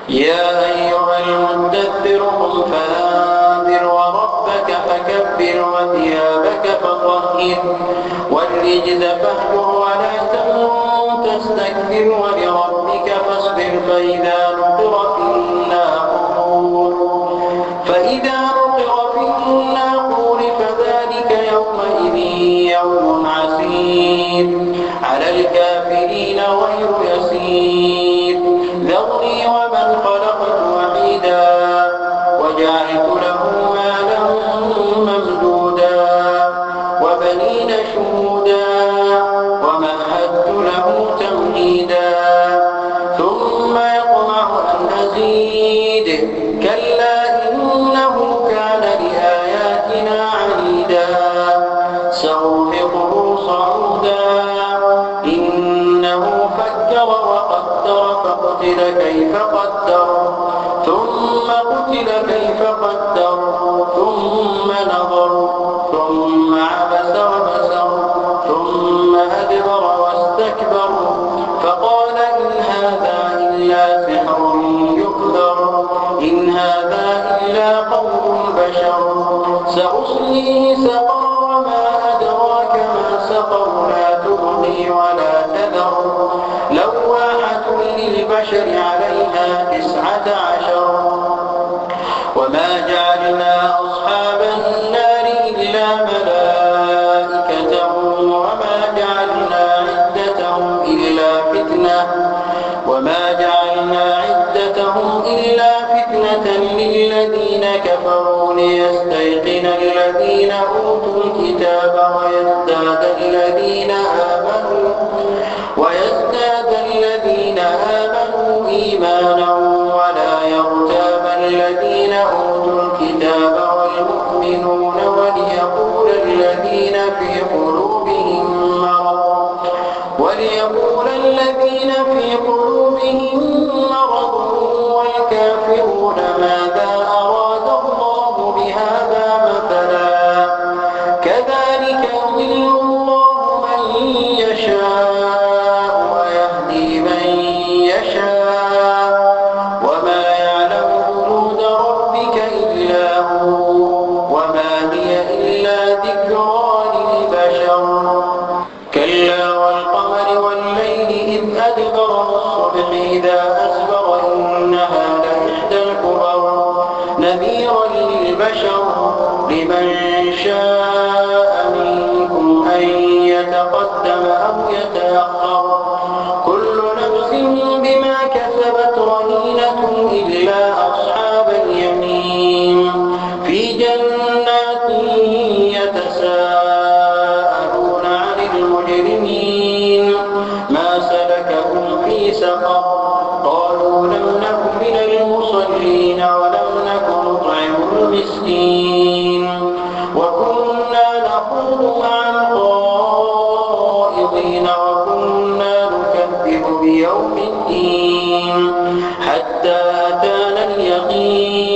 يا أيها المدثر قم فأنذر وربك فكبر وثيابك فطهر والرجز فاهجر ولا تمنن تستكبر ولربك فاصبر فإذا نقر في الناقور فذلك يومئذ يوم عسير على الكافرين غير يسير ذرني ومن خلقت وحيدا وجعلت له مالا ممدودا وبنين شهودا ومهدت له تمهيدا ثم يطمع أن أزيد كلا إنه كان لآياتنا عنيدا سأرهقه صعودا إنه فكر وقدر فقتل كيف قدر ثم قتل كيف قدر ثم نظر ثم عبس وبسر ثم أدبر واستكبر فقال إن هذا إلا سحر يؤثر إن هذا إلا قول البشر سأصليه سقر وما أدراك ما سقر لا تغني ولا تذر لواحة للبشر عليها 19 وما جعلنا أصحاب النار إلا ملائكة وما جعلنا عدتهم إلا فتنة للذين كفروا ليستيقن الذين أوتوا الكتاب ويزداد الذين آمنوا إيمانا ولا يرتاب الذين أوتوا الكتاب والمؤمنون وليقول الذين في قلوبهم مرض والكافرون ماذا أراد الله بهذا مثلا كذلك يضل الله من يشاء ويهدي من يشاء وما يعلم جنود ربك إلا هو وما هي إلا ذكرى للبشر كلا والقمر والليل إذ أدبر والصبح إذا أسبر إنها لإحدى الكبر نذيرا للبشر لمن شاء منكم أن يتقدم أو يتأخر كل نفس بما كسبت رهينة إلا أصحاب اليمين في جنات يتساءلون عن المجرمين ما سلككم في سقر قالوا لم نك من المصلين ولم نك نطعم المسكين وكنا نخوض مع الخائضين وكنا نكذب بيوم الدين حتى أتانا اليقين